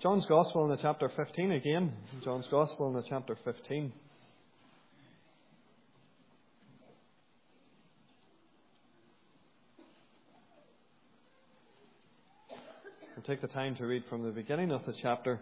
John's Gospel in the chapter 15 again. John's Gospel in the chapter 15. We'll take the time to read from the beginning of the chapter.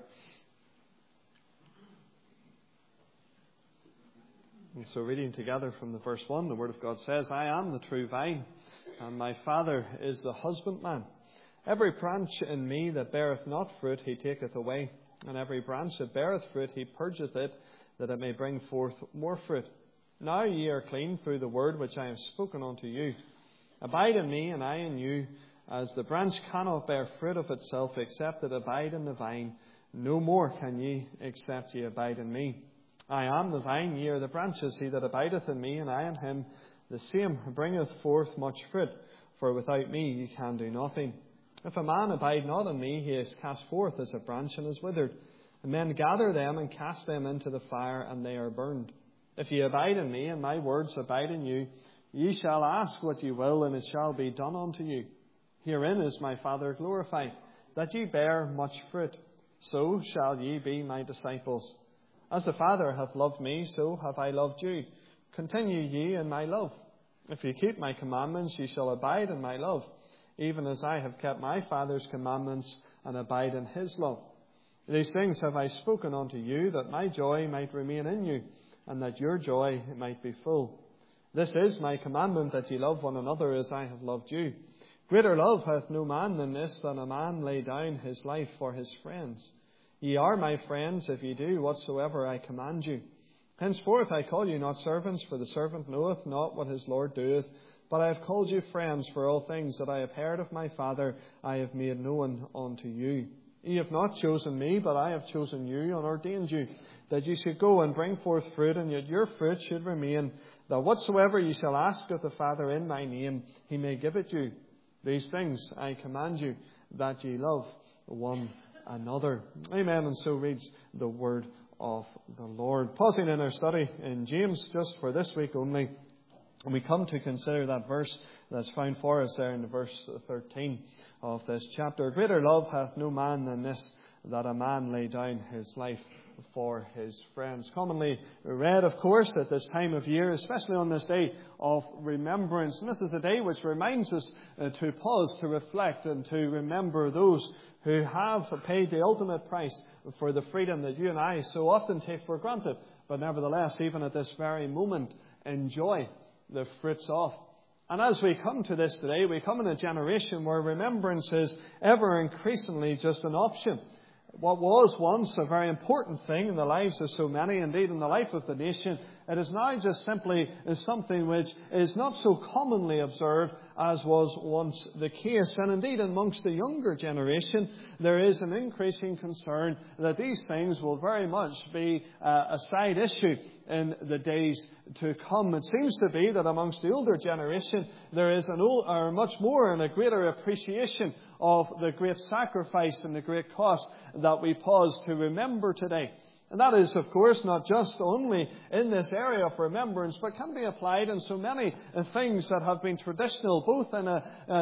And so reading together from the verse 1, the Word of God says, I am the true vine, and my Father is the husbandman. Every branch in me that beareth not fruit, he taketh away. And every branch that beareth fruit, he purgeth it, that it may bring forth more fruit. Now ye are clean through the word which I have spoken unto you. Abide in me, and I in you. As the branch cannot bear fruit of itself, except it abide in the vine, no more can ye, except ye abide in me. I am the vine, ye are the branches. He that abideth in me, and I in him, the same bringeth forth much fruit. For without me ye can do nothing. If a man abide not in me, he is cast forth as a branch and is withered. And men gather them and cast them into the fire, and they are burned. If ye abide in me, and my words abide in you, ye shall ask what ye will, and it shall be done unto you. Herein is my Father glorified, that ye bear much fruit. So shall ye be my disciples. As the Father hath loved me, so have I loved you. Continue ye in my love. If ye keep my commandments, ye shall abide in my love, even as I have kept my Father's commandments and abide in his love. These things have I spoken unto you, that my joy might remain in you, and that your joy might be full. This is my commandment, that ye love one another as I have loved you. Greater love hath no man than this, than a man lay down his life for his friends. Ye are my friends, if ye do whatsoever I command you. Henceforth I call you not servants, for the servant knoweth not what his Lord doeth, but I have called you friends, for all things that I have heard of my Father I have made known unto you. Ye have not chosen me, but I have chosen you, and ordained you, that ye should go and bring forth fruit, and yet your fruit should remain, that whatsoever ye shall ask of the Father in my name, he may give it you. These things I command you, that ye love one another. Amen. And so reads the word of the Lord. Pausing in our study in James, just for this week only, and we come to consider that verse that's found for us there in verse 13 of this chapter. Greater love hath no man than this, that a man lay down his life for his friends. Commonly read, of course, at this time of year, especially on this day of remembrance. And this is a day which reminds us to pause, to reflect, and to remember those who have paid the ultimate price for the freedom that you and I so often take for granted, but nevertheless, even at this very moment, enjoy the fruits of. And as we come to this today, we come in a generation where remembrance is ever increasingly just an option. What was once a very important thing in the lives of so many, indeed in the life of the nation, it is now just simply something which is not so commonly observed as was once the case. And indeed amongst the younger generation, there is an increasing concern that these things will very much be a side issue in the days to come. It seems to be that amongst the older generation, there is much more and a greater appreciation of the great sacrifice and the great cost that we pause to remember today. And that is, of course, not just only in this area of remembrance, but can be applied in so many things that have been traditional, both in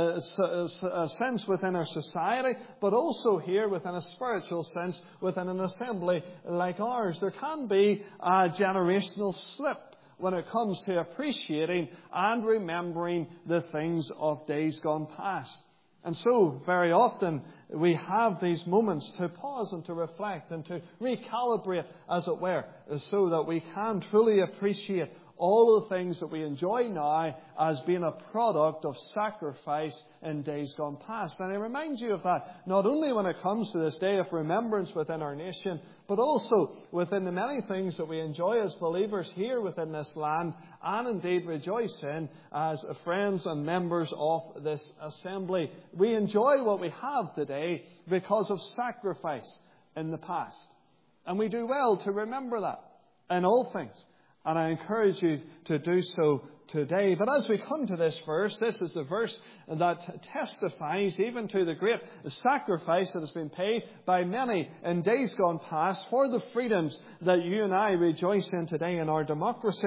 a sense within our society, but also here within a spiritual sense within an assembly like ours. There can be a generational slip when it comes to appreciating and remembering the things of days gone past. And so, very often, we have these moments to pause and to reflect and to recalibrate, as it were, so that we can truly appreciate all the things that we enjoy now as being a product of sacrifice in days gone past. And I remind you of that, not only when it comes to this day of remembrance within our nation, but also within the many things that we enjoy as believers here within this land, and indeed rejoice in as friends and members of this assembly. We enjoy what we have today because of sacrifice in the past. And we do well to remember that in all things. And I encourage you to do so today. But as we come to this verse, this is the verse that testifies even to the great sacrifice that has been paid by many in days gone past for the freedoms that you and I rejoice in today in our democracy.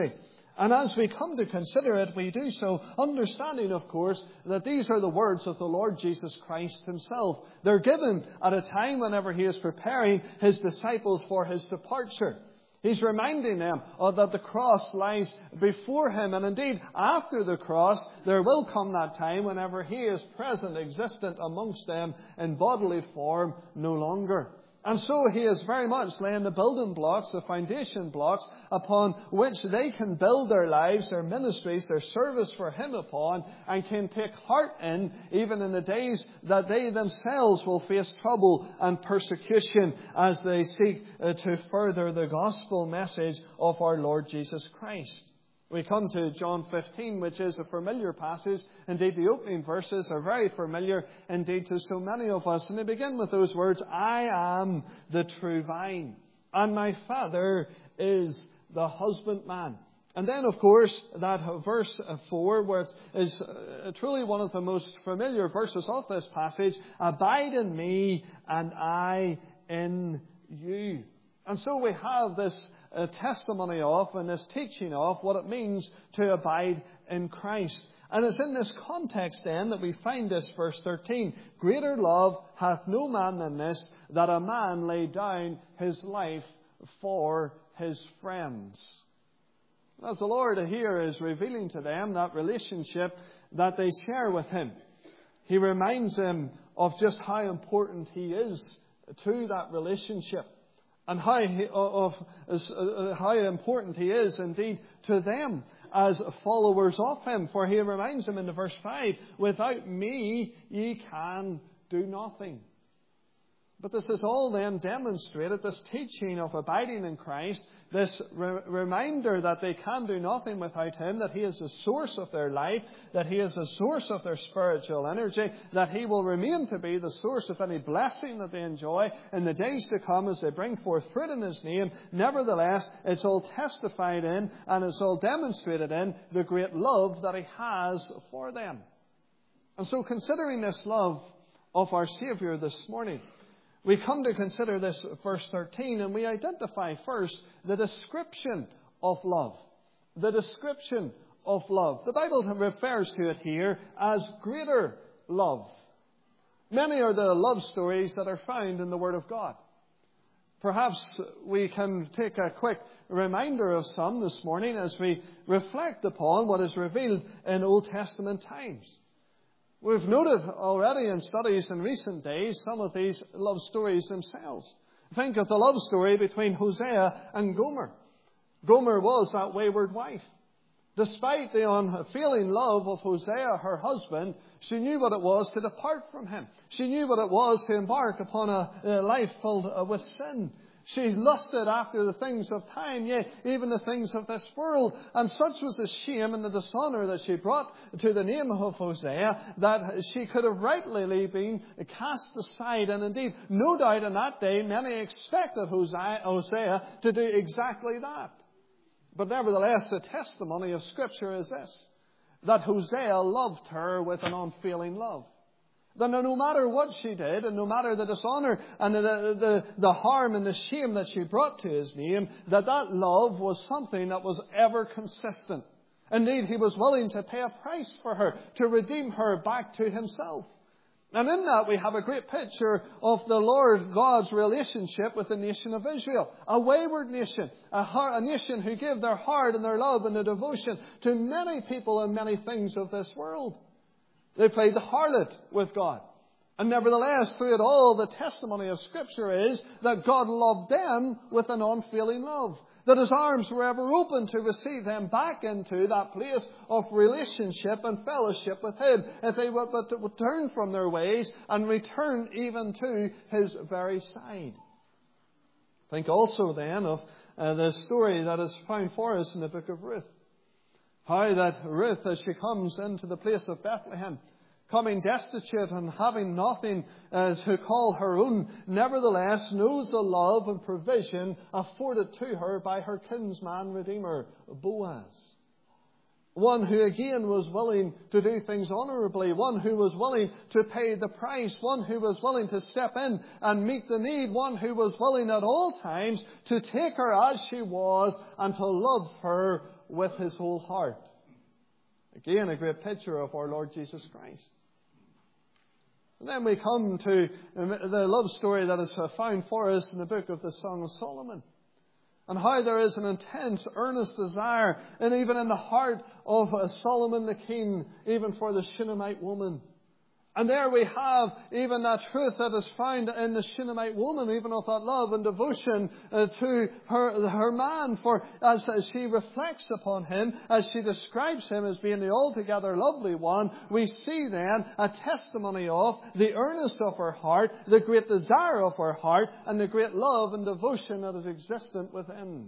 And as we come to consider it, we do so understanding, of course, that these are the words of the Lord Jesus Christ himself. They're given at a time whenever he is preparing his disciples for his departure. He's reminding them that the cross lies before him. And indeed, after the cross, there will come that time whenever he is present, existent amongst them in bodily form no longer. And so he is very much laying the building blocks, the foundation blocks, upon which they can build their lives, their ministries, their service for him upon, and can take heart in, even in the days that they themselves will face trouble and persecution as they seek to further the gospel message of our Lord Jesus Christ. We come to John 15, which is a familiar passage. Indeed, the opening verses are very familiar indeed to so many of us. And they begin with those words, I am the true vine, and my Father is the husbandman. And then, of course, that verse 4, where it is truly one of the most familiar verses of this passage, abide in me and I in you. And so we have this testimony of and this teaching of what it means to abide in Christ. And it's in this context then that we find this verse 13. Greater love hath no man than this, that a man lay down his life for his friends. As the Lord here is revealing to them that relationship that they share with him, he reminds them of just how important he is to that relationship. And how important he is indeed to them as followers of him. For he reminds them in the verse 5, without me ye can do nothing. But this is all then demonstrated, this teaching of abiding in Christ, this reminder that they can do nothing without him, that he is the source of their life, that he is the source of their spiritual energy, that he will remain to be the source of any blessing that they enjoy in the days to come as they bring forth fruit in his name. Nevertheless, it's all testified in and it's all demonstrated in the great love that he has for them. And so considering this love of our Saviour this morning, we come to consider this verse 13, and we identify first the description of love. The description of love. The Bible refers to it here as greater love. Many are the love stories that are found in the Word of God. Perhaps we can take a quick reminder of some this morning as we reflect upon what is revealed in Old Testament times. We've noted already in studies in recent days some of these love stories themselves. Think of the love story between Hosea and Gomer. Gomer was that wayward wife. Despite the unfailing love of Hosea, her husband, she knew what it was to depart from him. She knew what it was to embark upon a life filled with sin. She lusted after the things of time, yea, even the things of this world. And such was the shame and the dishonour that she brought to the name of Hosea, that she could have rightly been cast aside. And indeed, no doubt in that day, many expected Hosea to do exactly that. But nevertheless, the testimony of Scripture is this, that Hosea loved her with an unfailing love. That no matter what she did, and no matter the dishonour and the harm and the shame that she brought to his name, that love was something that was ever consistent. Indeed, he was willing to pay a price for her, to redeem her back to himself. And in that we have a great picture of the Lord God's relationship with the nation of Israel. A wayward nation, a nation who gave their heart and their love and their devotion to many people and many things of this world. They played the harlot with God. And nevertheless, through it all, the testimony of Scripture is that God loved them with an unfailing love. That his arms were ever open to receive them back into that place of relationship and fellowship with him, if they would turn from their ways and return even to his very side. Think also then of the story that is found for us in the book of Ruth. How that Ruth, as she comes into the place of Bethlehem, coming destitute and having nothing to call her own, nevertheless knows the love and provision afforded to her by her kinsman redeemer, Boaz. One who again was willing to do things honourably, one who was willing to pay the price, one who was willing to step in and meet the need, one who was willing at all times to take her as she was and to love her with his whole heart. Again, a great picture of our Lord Jesus Christ. And then we come to the love story that is found for us in the book of the Song of Solomon. And how there is an intense, earnest desire, and even in the heart of Solomon the king, even for the Shunammite woman. And there we have even that truth that is found in the Shunammite woman, even of that love and devotion to her man. For as she reflects upon him, as she describes him as being the altogether lovely one, we see then a testimony of the earnest of her heart, the great desire of her heart, and the great love and devotion that is existent within.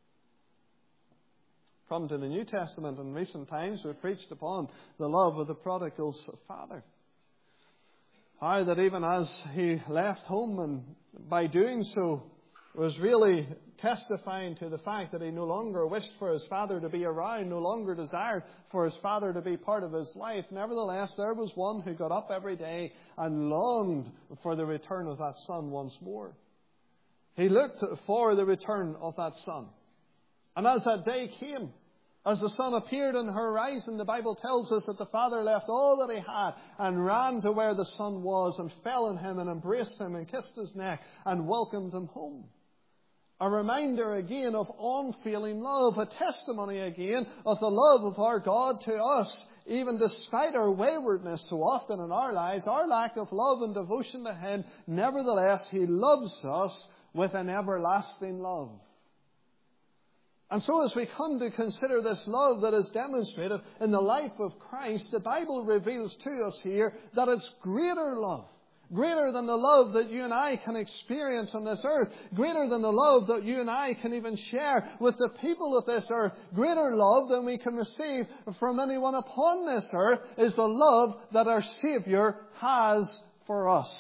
Come to the New Testament in recent times, we've preached upon the love of the prodigal's father. How that even as he left home, and by doing so was really testifying to the fact that he no longer wished for his father to be around, no longer desired for his father to be part of his life. Nevertheless, there was one who got up every day and longed for the return of that son once more. He looked for the return of that son. And as that day came, as the sun appeared on the horizon, the Bible tells us that the father left all that he had and ran to where the son was and fell on him and embraced him and kissed his neck and welcomed him home. A reminder again of unfailing love, a testimony again of the love of our God to us, even despite our waywardness so often in our lives, our lack of love and devotion to him. Nevertheless, he loves us with an everlasting love. And so as we come to consider this love that is demonstrated in the life of Christ, the Bible reveals to us here that it's greater love. Greater than the love that you and I can experience on this earth. Greater than the love that you and I can even share with the people of this earth. Greater love than we can receive from anyone upon this earth is the love that our Saviour has for us.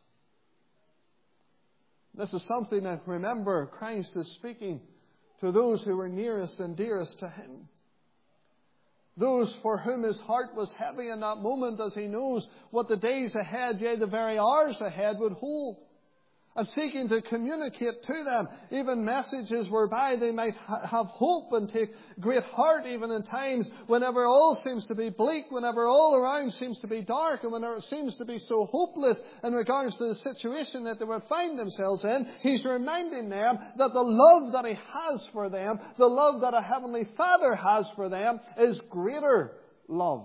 This is something that, remember, Christ is speaking to those who were nearest and dearest to him. Those for whom his heart was heavy in that moment, as he knows what the days ahead, yea, the very hours ahead would hold. And seeking to communicate to them even messages whereby they might have hope and take great heart even in times whenever all seems to be bleak, whenever all around seems to be dark, and whenever it seems to be so hopeless in regards to the situation that they would find themselves in. He's reminding them that the love that he has for them, the love that a Heavenly Father has for them, is greater love.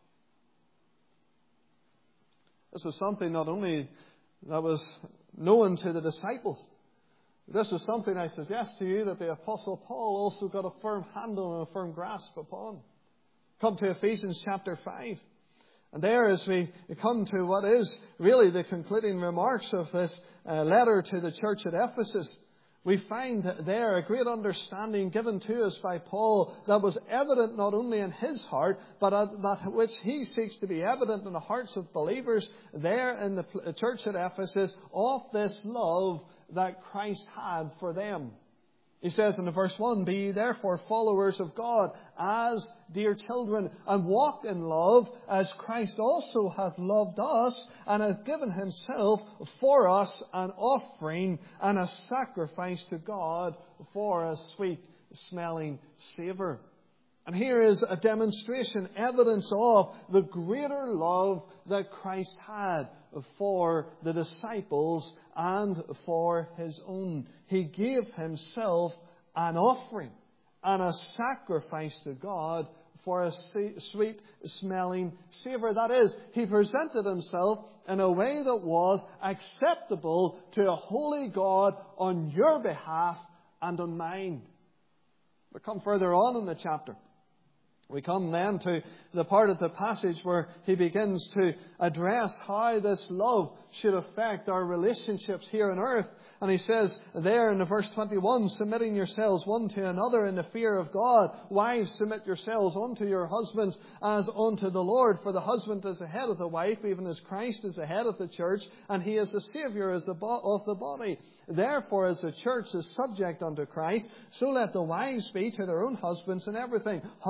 This was something not only that was known to the disciples. This was something, I suggest to you, that the Apostle Paul also got a firm handle and a firm grasp upon. Come to Ephesians chapter 5. And there, as we come to what is really the concluding remarks of this letter to the church at Ephesus, we find there a great understanding given to us by Paul that was evident not only in his heart, but that which he seeks to be evident in the hearts of believers there in the church at Ephesus, of this love that Christ had for them. He says in verse 1, "Be ye therefore followers of God as dear children, and walk in love as Christ also hath loved us, and hath given himself for us an offering and a sacrifice to God for a sweet smelling savour." And here is a demonstration, evidence of the greater love that Christ had for the disciples and for his own. He gave himself an offering and a sacrifice to God for a sweet smelling savour. That is, he presented himself in a way that was acceptable to a holy God on your behalf and on mine. We come further on in the chapter. We come then to the part of the passage where he begins to address how this love should affect our relationships here on earth. And he says there in verse 21, "Submitting yourselves one to another in the fear of God. Wives, submit yourselves unto your husbands as unto the Lord. For the husband is the head of the wife, even as Christ is the head of the church, and he is the Saviour of the body. Therefore, as the church is subject unto Christ, so let the wives be to their own husbands in everything. Husbands,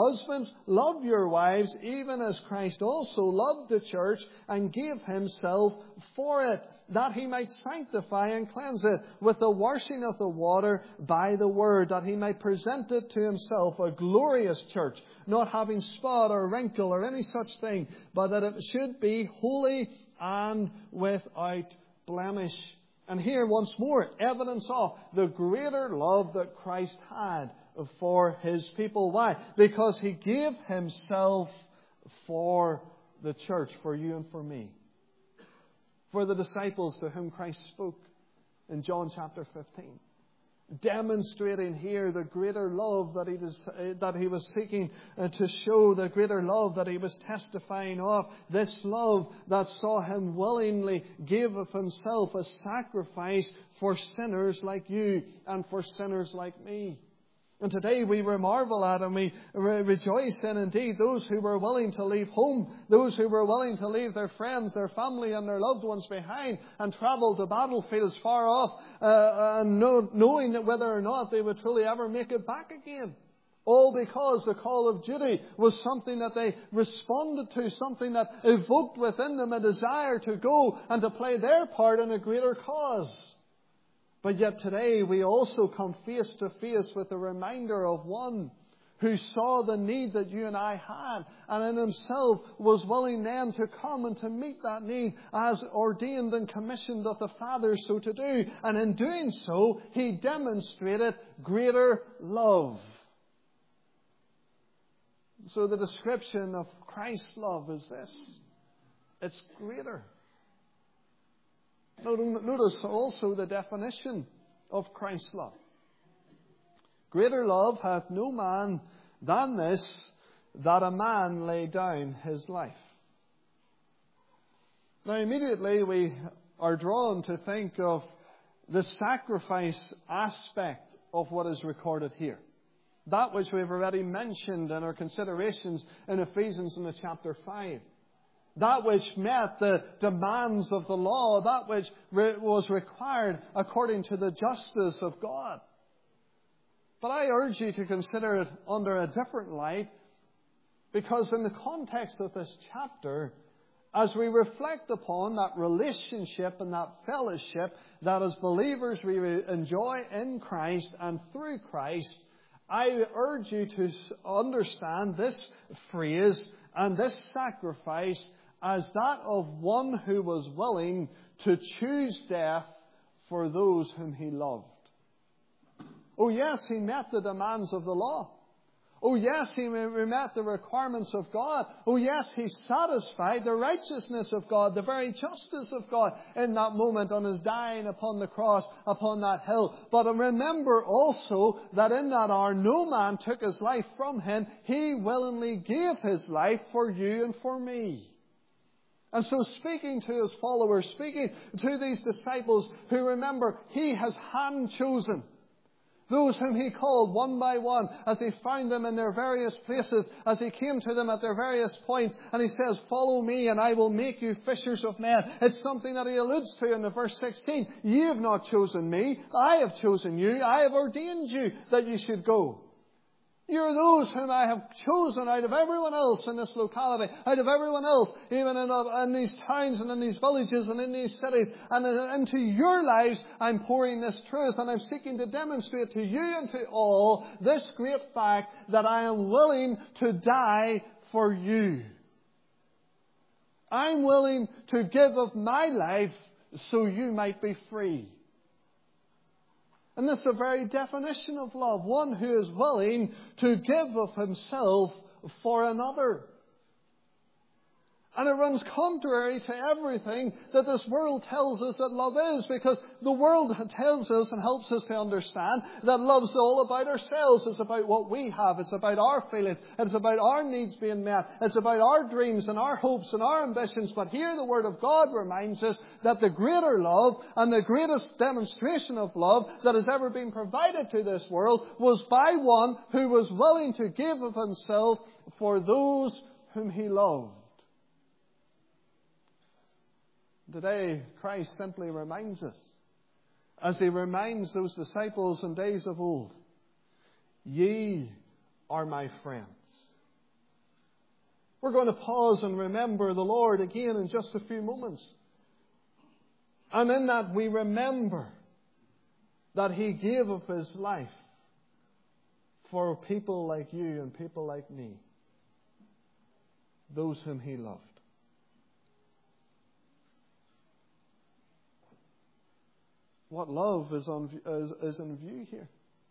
Husbands, love your wives, even as Christ also loved the church and gave himself for it, that he might sanctify and cleanse it with the washing of the water by the word, that he might present it to himself a glorious church, not having spot or wrinkle or any such thing, but that it should be holy and without blemish. And here once more, evidence of the greater love that Christ had for his people. Why? Because he gave himself for the church, for you and for me. For the disciples to whom Christ spoke in John chapter 15. Demonstrating here the greater love that he was seeking to show, the greater love that he was testifying of. This love that saw him willingly give of himself a sacrifice for sinners like you and for sinners like me. And today we marvel at and we rejoice in indeed those who were willing to leave home, those who were willing to leave their friends, their family and their loved ones behind and travel to battlefields far off, and knowing that whether or not they would truly ever make it back again. All because the call of duty was something that they responded to, something that evoked within them a desire to go and to play their part in a greater cause. But yet today we also come face to face with the reminder of one who saw the need that you and I had, and in himself was willing then to come and to meet that need as ordained and commissioned of the Father so to do. And in doing so, he demonstrated greater love. So the description of Christ's love is this: it's greater. Notice also the definition of Christ's love. Greater love hath no man than this, that a man lay down his life. Now immediately we are drawn to think of the sacrifice aspect of what is recorded here. That which we have already mentioned in our considerations in Ephesians in the chapter 5. That which met the demands of the law, that which was required according to the justice of God. But I urge you to consider it under a different light, because in the context of this chapter, as we reflect upon that relationship and that fellowship that as believers we enjoy in Christ and through Christ, I urge you to understand this phrase and this sacrifice as that of one who was willing to choose death for those whom he loved. Oh yes, he met the demands of the law. Oh yes, he met the requirements of God. Oh yes, he satisfied the righteousness of God, the very justice of God in that moment on his dying upon the cross, upon that hill. But remember also that in that hour no man took his life from him. He willingly gave his life for you and for me. And so speaking to his followers, speaking to these disciples who, remember, he has hand-chosen those whom he called one by one as he found them in their various places, as he came to them at their various points, and he says, follow me and I will make you fishers of men. It's something that he alludes to in the verse 16. Ye have not chosen me, I have chosen you, I have ordained you that you should go. You're those whom I have chosen out of everyone else in this locality, out of everyone else, even in these towns and in these villages and in these cities. And into your lives I'm pouring this truth, and I'm seeking to demonstrate to you and to all this great fact that I am willing to die for you. I'm willing to give of my life so you might be free. And this is a very definition of love. One who is willing to give of himself for another. And it runs contrary to everything that this world tells us that love is, because the world tells us and helps us to understand that love's all about ourselves. It's about what we have. It's about our feelings. It's about our needs being met. It's about our dreams and our hopes and our ambitions. But here the Word of God reminds us that the greater love and the greatest demonstration of love that has ever been provided to this world was by one who was willing to give of himself for those whom he loved. Today, Christ simply reminds us, as he reminds those disciples in days of old, ye are my friends. We're going to pause and remember the Lord again in just a few moments. And in that we remember that He gave of His life for people like you and people like me, those whom He loved. What love is in view here?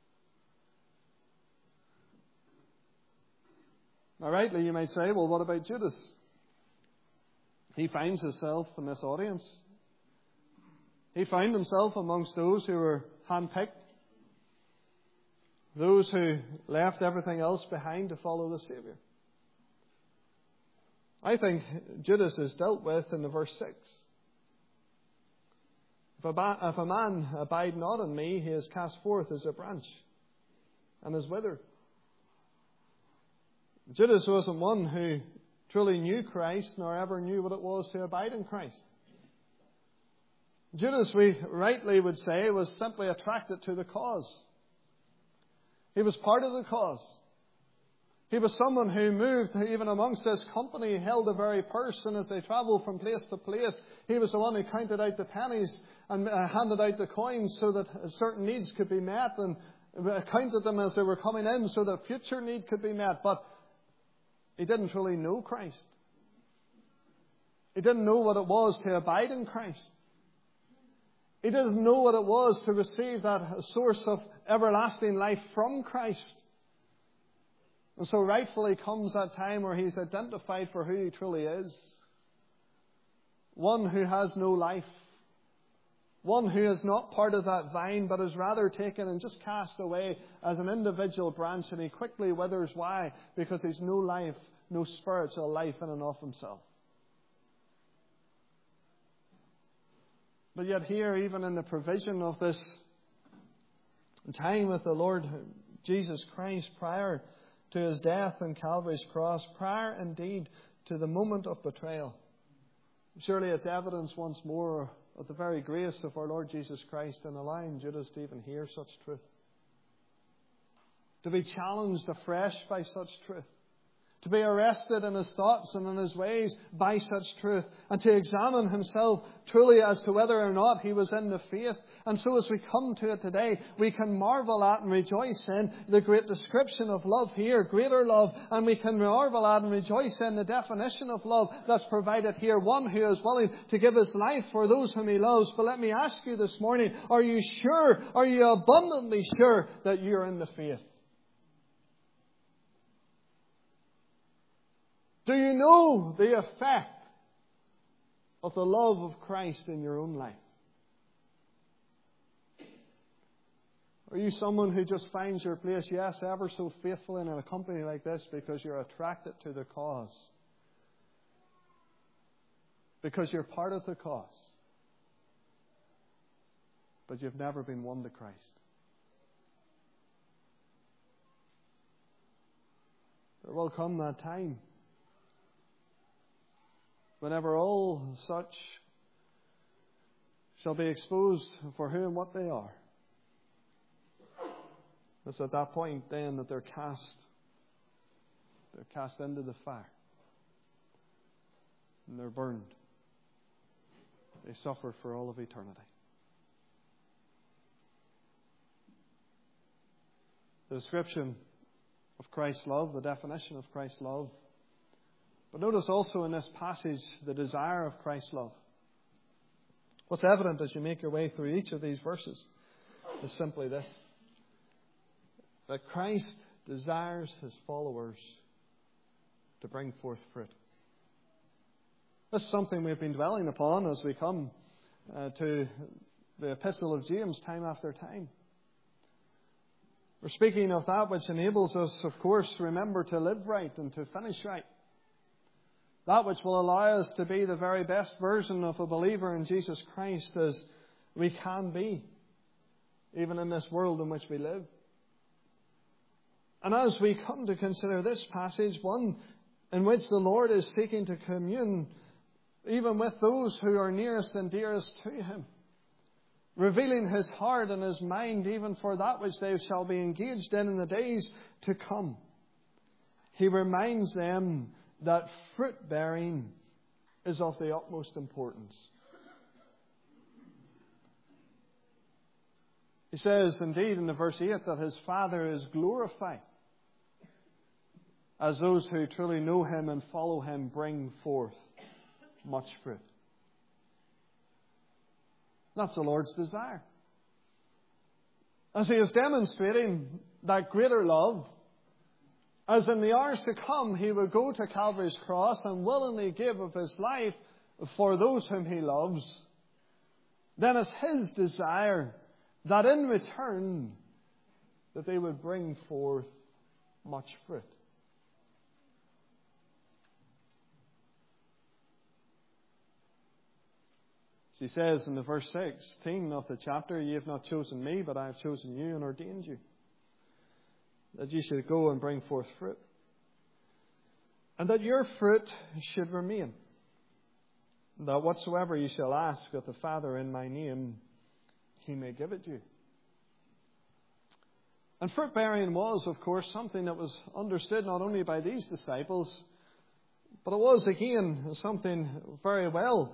Now, rightly, you might say, well, what about Judas? He finds himself in this audience. He found himself amongst those who were handpicked, those who left everything else behind to follow the Saviour. I think Judas is dealt with in the verse 6. If a man abide not in me, he is cast forth as a branch and is withered. Judas wasn't one who truly knew Christ nor ever knew what it was to abide in Christ. Judas, we rightly would say, was simply attracted to the cause. He was part of the cause. He was someone who moved even amongst this company, held the very purse, and as they travelled from place to place, he was the one who counted out the pennies and handed out the coins so that certain needs could be met, and counted them as they were coming in so that future need could be met. But he didn't really know Christ. He didn't know what it was to abide in Christ. He didn't know what it was to receive that source of everlasting life from Christ. And so rightfully comes that time where he's identified for who he truly is. One who has no life. One who is not part of that vine, but is rather taken and just cast away as an individual branch, and he quickly withers. Why? Because he's no life, no spiritual life in and of himself. But yet here, even in the provision of this time with the Lord Jesus Christ, prior to His death on Calvary's cross, prior indeed to the moment of betrayal, surely it's evidence once more of the very grace of our Lord Jesus Christ in allowing Judas to even hear such truth, to be challenged afresh by such truth, to be arrested in his thoughts and in his ways by such truth, and to examine himself truly as to whether or not he was in the faith. And so as we come to it today, we can marvel at and rejoice in the great description of love here, greater love, and we can marvel at and rejoice in the definition of love that's provided here, one who is willing to give his life for those whom he loves. But let me ask you this morning, are you sure, are you abundantly sure that you're in the faith? Do you know the effect of the love of Christ in your own life? Are you someone who just finds your place, yes, ever so faithful in a company like this because you're attracted to the cause? Because you're part of the cause. But you've never been won to Christ. There will come that time whenever all such shall be exposed for who and what they are. It's at that point then that they're cast into the fire. And they're burned. They suffer for all of eternity. The description of Christ's love, the definition of Christ's love. But notice also in this passage the desire of Christ's love. What's evident as you make your way through each of these verses is simply this: that Christ desires His followers to bring forth fruit. This is something we've been dwelling upon as we come to the Epistle of James time after time. We're speaking of that which enables us, of course, to remember to live right and to finish right. That which will allow us to be the very best version of a believer in Jesus Christ as we can be, even in this world in which we live. And as we come to consider this passage, one in which the Lord is seeking to commune even with those who are nearest and dearest to Him, revealing His heart and His mind even for that which they shall be engaged in the days to come. He reminds them that fruit bearing is of the utmost importance. He says, indeed, in the verse 8, that his Father is glorified as those who truly know him and follow him bring forth much fruit. That's the Lord's desire. As he is demonstrating that greater love, as in the hours to come he will go to Calvary's cross and willingly give of his life for those whom he loves, then it's his desire that in return that they would bring forth much fruit. As he says in the verse 16 of the chapter, "Ye have not chosen me, but I have chosen you and ordained you, that ye should go and bring forth fruit, and that your fruit should remain, that whatsoever ye shall ask of the Father in my name, he may give it you." And fruit bearing was, of course, something that was understood not only by these disciples, but it was again something very well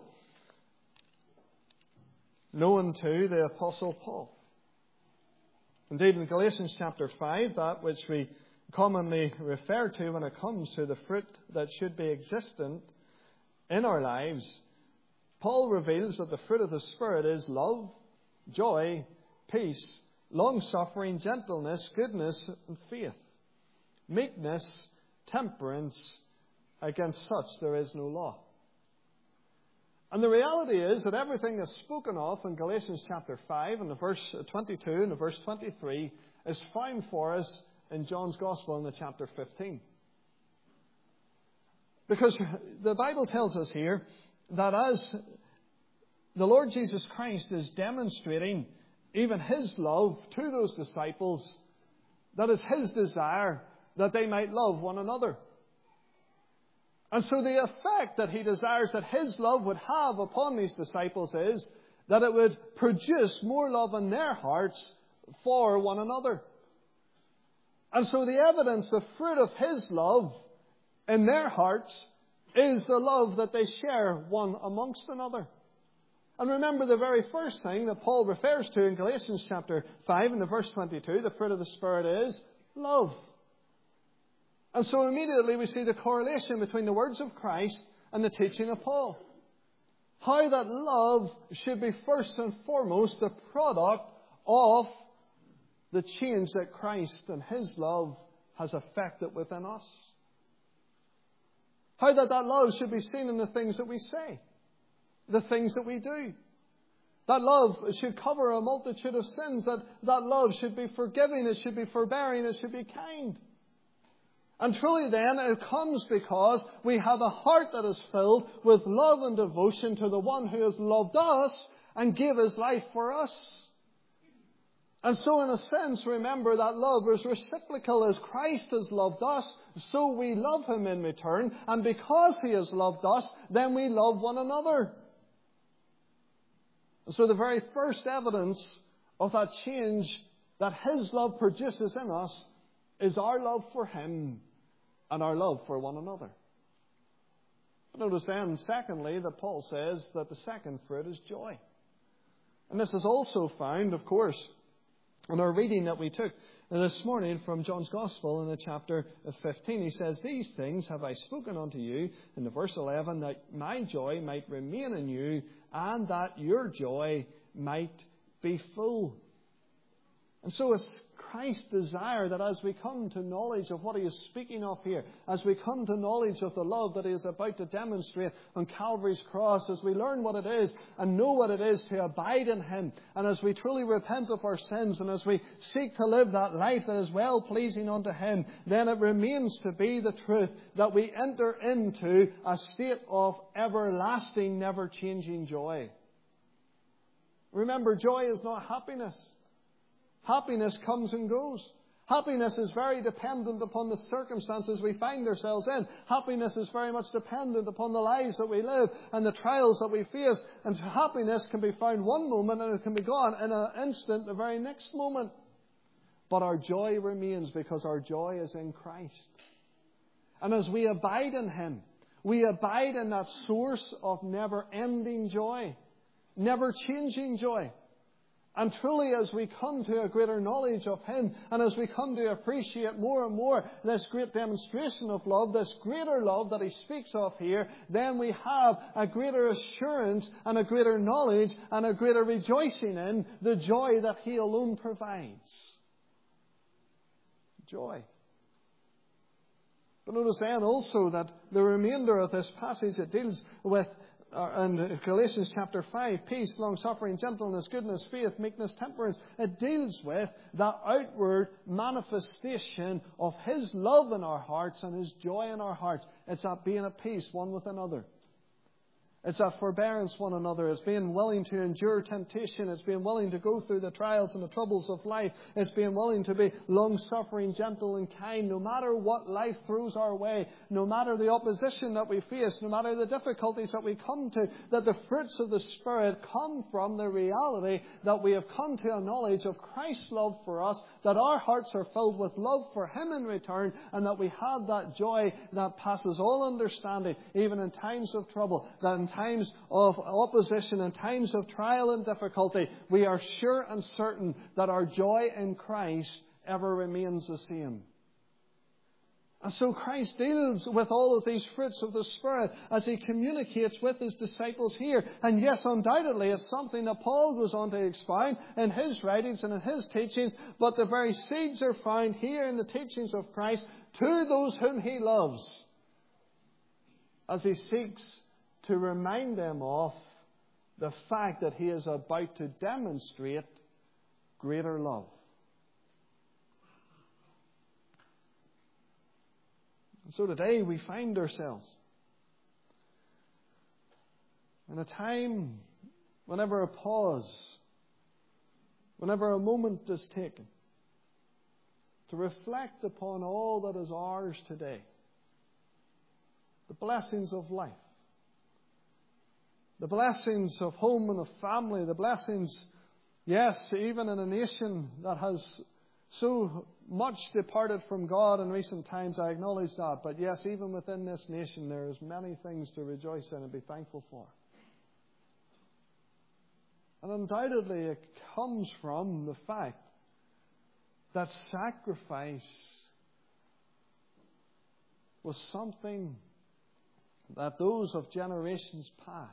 known to the Apostle Paul. Indeed, in Galatians chapter 5, that which we commonly refer to when it comes to the fruit that should be existent in our lives, Paul reveals that the fruit of the Spirit is love, joy, peace, long-suffering, gentleness, goodness, and faith, meekness, temperance. Against such there is no law. And the reality is that everything that's spoken of in Galatians chapter 5 and the verse 22 and the verse 23 is found for us in John's Gospel in the chapter 15. Because the Bible tells us here that as the Lord Jesus Christ is demonstrating even his love to those disciples, that is his desire that they might love one another. And so the effect that he desires that his love would have upon these disciples is that it would produce more love in their hearts for one another. And so the evidence, the fruit of his love in their hearts is the love that they share one amongst another. And remember, the very first thing that Paul refers to in Galatians chapter 5 and the verse 22, the fruit of the Spirit is love. And so immediately we see the correlation between the words of Christ and the teaching of Paul. How that love should be first and foremost the product of the change that Christ and his love has effected within us. How that love should be seen in the things that we say, the things that we do. That love should cover a multitude of sins. That love should be forgiving, it should be forbearing, it should be kind. And truly then, it comes because we have a heart that is filled with love and devotion to the one who has loved us and gave his life for us. And so in a sense, remember that love is reciprocal. As Christ has loved us, so we love him in return. And because he has loved us, then we love one another. And so the very first evidence of that change that his love produces in us is our love for him and our love for one another. But notice then, secondly, that Paul says that the second fruit is joy. And this is also found, of course, in our reading that we took this morning from John's Gospel in the chapter 15. He says, "These things have I spoken unto you," in the verse 11, "that my joy might remain in you, and that your joy might be full." And so it's Christ's desire that as we come to knowledge of what he is speaking of here, as we come to knowledge of the love that he is about to demonstrate on Calvary's cross, as we learn what it is and know what it is to abide in him, and as we truly repent of our sins, and as we seek to live that life that is well-pleasing unto him, then it remains to be the truth that we enter into a state of everlasting, never-changing joy. Remember, joy is not happiness. Happiness comes and goes. Happiness is very dependent upon the circumstances we find ourselves in. Happiness is very much dependent upon the lives that we live and the trials that we face. And happiness can be found one moment and it can be gone in an instant, the very next moment. But our joy remains because our joy is in Christ. And as we abide in Him, we abide in that source of never-ending joy, never-changing joy. And truly, as we come to a greater knowledge of Him, and as we come to appreciate more and more this great demonstration of love, this greater love that He speaks of here, then we have a greater assurance and a greater knowledge and a greater rejoicing in the joy that He alone provides. Joy. But notice then also that the remainder of this passage, it deals with, in Galatians chapter 5, peace, long-suffering, gentleness, goodness, faith, meekness, temperance. It deals with the outward manifestation of His love in our hearts and His joy in our hearts. It's that being at peace one with another. It's that forbearance one another. It's being willing to endure temptation. It's being willing to go through the trials and the troubles of life. It's being willing to be long-suffering, gentle and kind, no matter what life throws our way, no matter the opposition that we face, no matter the difficulties that we come to, that the fruits of the Spirit come from the reality that we have come to a knowledge of Christ's love for us, that our hearts are filled with love for Him in return, and that we have that joy that passes all understanding, even in times of trouble, that in times of opposition, in times of trial and difficulty, we are sure and certain that our joy in Christ ever remains the same. And so Christ deals with all of these fruits of the Spirit as He communicates with His disciples here. And yes, undoubtedly, it's something that Paul goes on to expound in his writings and in his teachings, but the very seeds are found here in the teachings of Christ to those whom He loves, as He seeks to remind them of the fact that He is about to demonstrate greater love. And so today we find ourselves in a time whenever a pause, whenever a moment is taken to reflect upon all that is ours today, the blessings of life, the blessings of home and of family, the blessings, yes, even in a nation that has so much departed from God in recent times, I acknowledge that. But yes, even within this nation, there is many things to rejoice in and be thankful for. And undoubtedly, it comes from the fact that sacrifice was something that those of generations past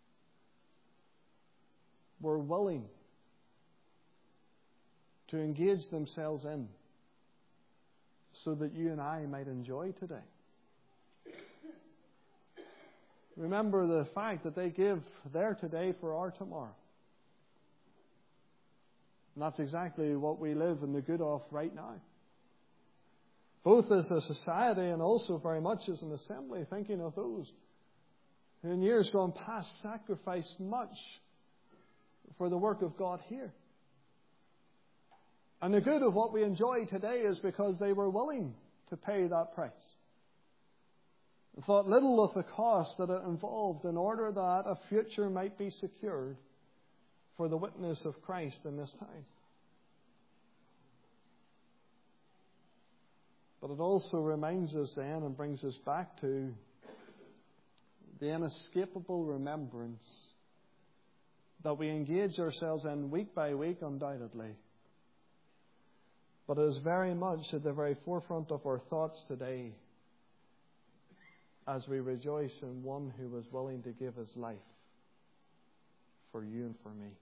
were willing to engage themselves in, so that you and I might enjoy today. Remember the fact that they give their today for our tomorrow. And that's exactly what we live in the good of right now. Both as a society and also very much as an assembly, thinking of those who in years gone past sacrificed much for the work of God here. And the good of what we enjoy today is because they were willing to pay that price. They thought little of the cost that it involved in order that a future might be secured for the witness of Christ in this time. But it also reminds us then and brings us back to the inescapable remembrance that we engage ourselves in week by week, undoubtedly. But it is very much at the very forefront of our thoughts today as we rejoice in one who was willing to give His life for you and for me.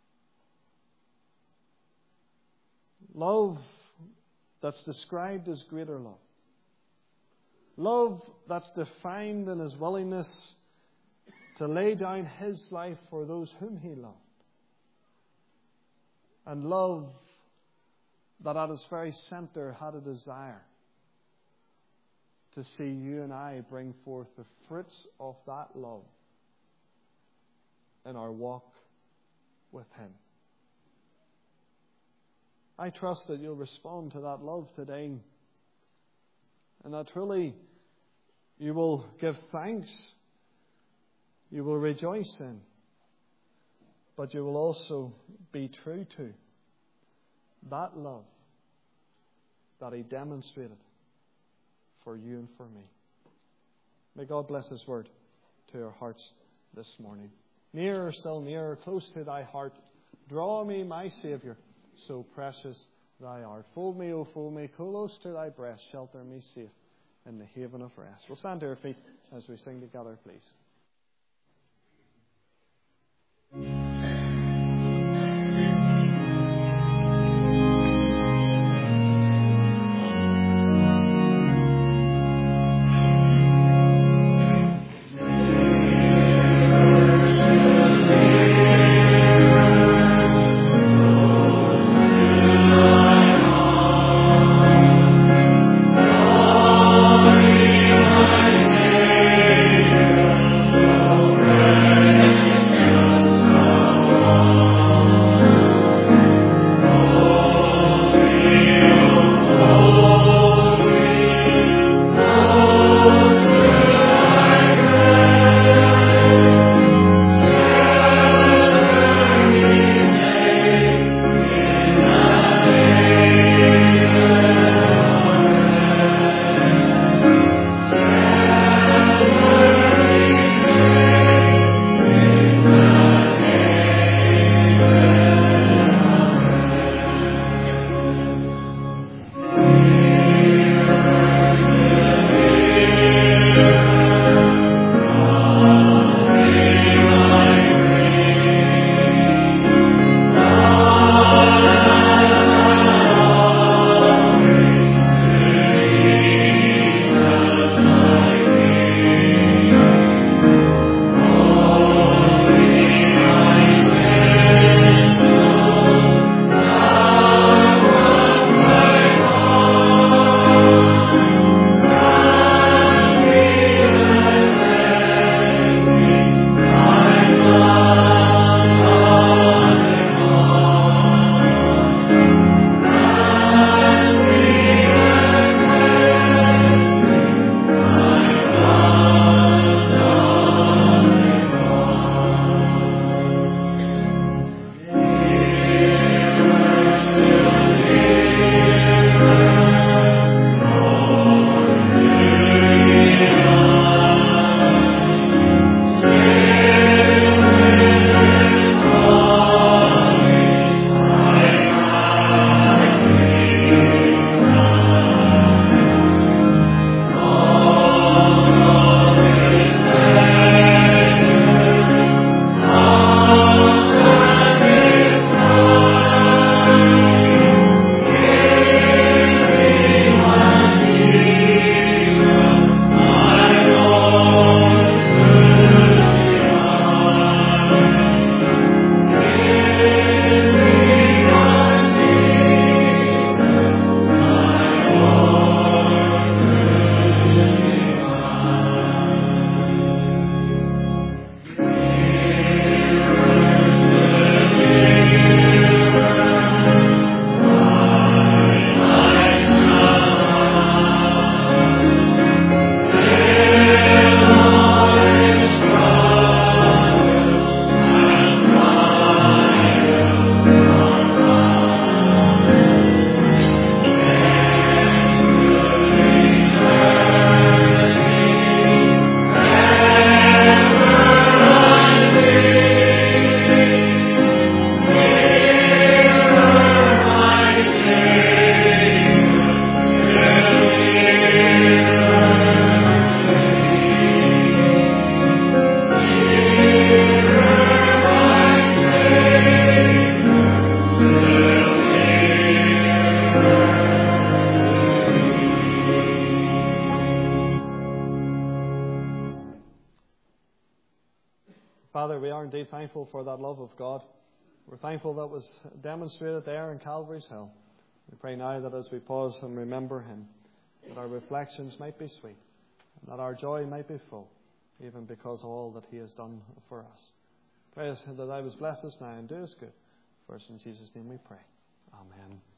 Love that's described as greater love. Love that's defined in His willingness to lay down His life for those whom He loved. And love that at its very center had a desire to see you and I bring forth the fruits of that love in our walk with Him. I trust that you'll respond to that love today, and that truly you will give thanks, you will rejoice in, but you will also be true to that love that He demonstrated for you and for me. May God bless His word to your hearts this morning. Nearer, still nearer, close to thy heart. Draw me, my Saviour, so precious thou art. Fold me, O fold me, close to thy breast. Shelter me safe in the haven of rest. We'll stand to our feet as we sing together, please. Father, we are indeed thankful for that love of God. We're thankful that was demonstrated there in Calvary's Hill. We pray now that as we pause and remember Him, that our reflections might be sweet, and that our joy might be full, even because of all that He has done for us. Pray us that Thou bless us now and do us good. For us in Jesus' name we pray. Amen.